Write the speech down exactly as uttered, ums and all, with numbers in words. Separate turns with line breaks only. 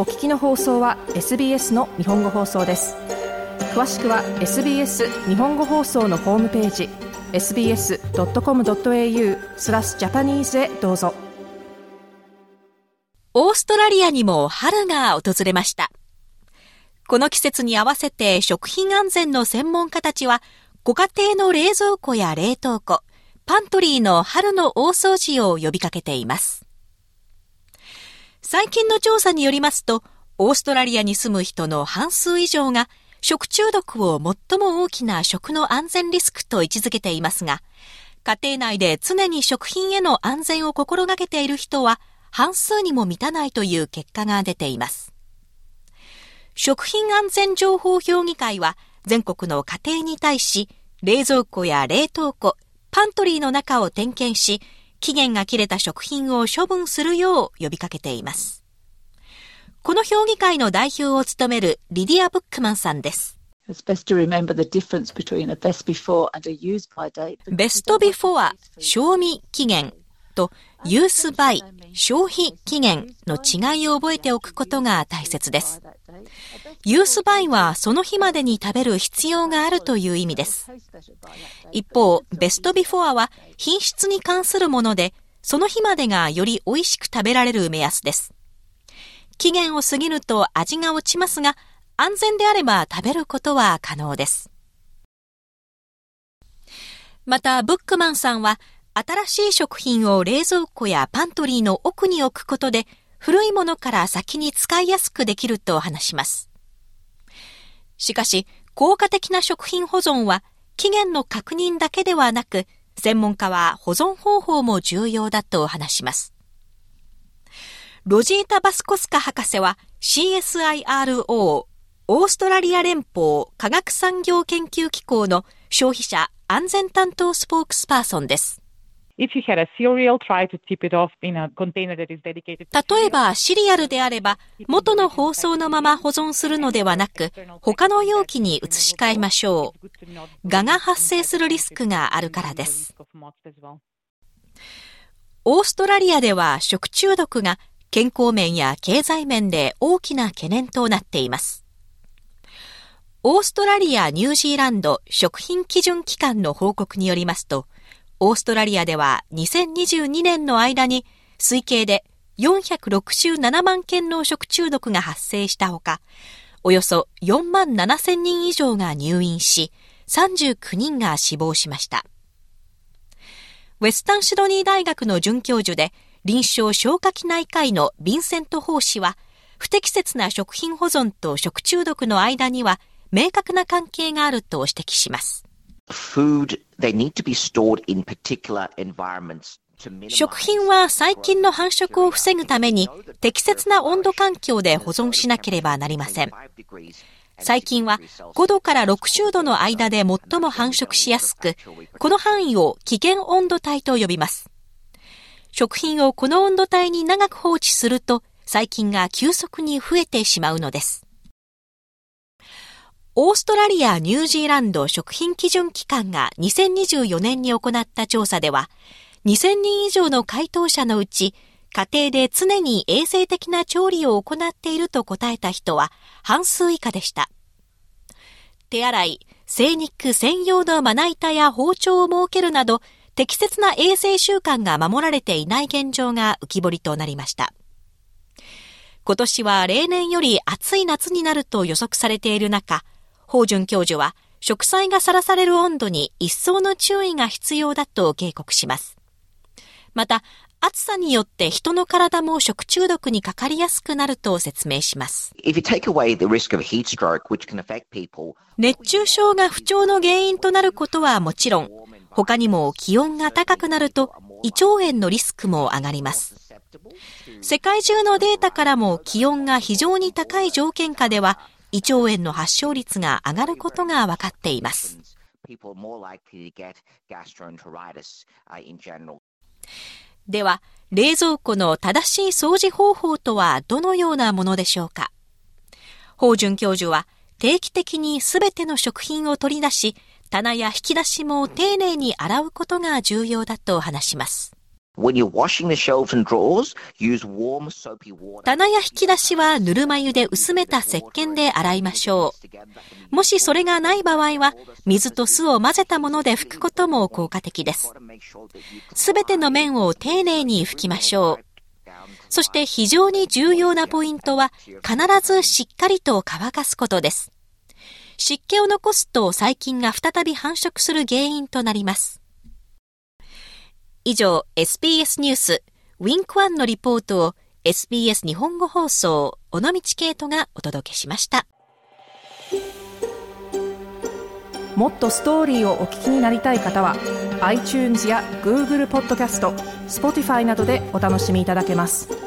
お聞きの放送は エスビーエス の日本語放送です。詳しくは エスビーエス 日本語放送のホームページ エスビーエスドットコムドットエーユー スラスジャパニーズへどうぞ。
オーストラリアにも春が訪れました。この季節に合わせて食品安全の専門家たちは、ご家庭の冷蔵庫や冷凍庫、パントリーの春の大掃除を呼びかけています。最近の調査によりますと、オーストラリアに住む人の半数以上が食中毒を最も大きな食の安全リスクと位置づけていますが、家庭内で常に食品への安全を心がけている人は半数にも満たないという結果が出ています。食品安全情報評議会は全国の家庭に対し、冷蔵庫や冷凍庫、パントリーの中を点検し、期限が切れた食品を処分するよう呼びかけています。この評議会の代表を務めるリディア・ブックマンさんです。
ベストビフォ
ア、賞味期限とユースバイ、消費期限の違いを覚えておくことが大切です。ユースバイはその日までに食べる必要があるという意味です。一方、ベストビフォアは品質に関するもので、その日までがより美味しく食べられる目安です。期限を過ぎると味が落ちますが、安全であれば食べることは可能です。また、ブックマンさんは、新しい食品を冷蔵庫やパントリーの奥に置くことで、古いものから先に使いやすくできると話します。しかし、効果的な食品保存は期限の確認だけではなく、専門家は保存方法も重要だと話します。ロジータ・バスコスカ博士は シーエスアイアールオー、オーストラリア連邦科学産業研究機構の消費者安全担当スポークスパーソンです。例えばシリアルであれば元の包装のまま保存するのではなく他の容器に移し替えましょう。蛾が発生するリスクがあるからです。オーストラリアでは食中毒が健康面や経済面で大きな懸念となっています。オーストラリア・ニュージーランド食品基準機関の報告によりますと、オーストラリアではにせんにじゅうにねんの間に推計でよんひゃくろくじゅうななまんけんの食中毒が発生したほか、およそよんまんななせんにん以上が入院し、さんじゅうきゅうにんが死亡しました。ウェスタンシドニー大学の准教授で臨床消化器内科医のヴィンセント・ホー氏は、不適切な食品保存と食中毒の間には明確な関係があると指摘します。
Food, they need to be stored in particular environments.
食品は細菌の繁殖を防ぐために適切な温度環境で保存しなければなりません。細菌はごどからろくじゅうどの間で最も繁殖しやすく、この範囲を危険温度帯と呼びます。食品をこの温度帯に長く放置すると細菌が急速に増えてしまうのです。オーストラリア・ニュージーランド食品基準機関がにせんにじゅうよねんに行った調査では、にせんにん以上の回答者のうち、家庭で常に衛生的な調理を行っていると答えた人は半数以下でした。手洗い、精肉専用のまな板や包丁を設けるなど、適切な衛生習慣が守られていない現状が浮き彫りとなりました。今年は例年より暑い夏になると予測されている中、ホー准教授は食材がさらされる温度に一層の注意が必要だと警告します。また、暑さによって人の体も食中毒にかかりやすくなると説明します。熱中症が不調の原因となることはもちろん、他にも気温が高くなると胃腸炎のリスクも上がります。世界中のデータからも気温が非常に高い条件下では胃腸炎の発症率が上がることが分かっています。では、冷蔵庫の正しい掃除方法とはどのようなものでしょうか。ホー准教授は定期的にすべての食品を取り出し、棚や引き出しも丁寧に洗うことが重要だと話します。
When you're washing the shelves and drawers, use warm soapy water.
棚や引き出しはぬるま湯で薄めた石鹸で洗いましょう。もしそれがない場合は、水と酢を混ぜたもので拭くことも効果的です。すべての面を丁寧に拭きましょう。そして非常に重要なポイントは、必ずしっかりと乾かすことです。湿気を残すと細菌が再び繁殖する原因となります。以上、エスビーエス ニュース、ウィンクワンのリポートを エスビーエス 日本語放送、尾道ケイトがお届けしました。
もっとストーリーをお聞きになりたい方は、iTunes や Google ポッドキャスト、Spotify などでお楽しみいただけます。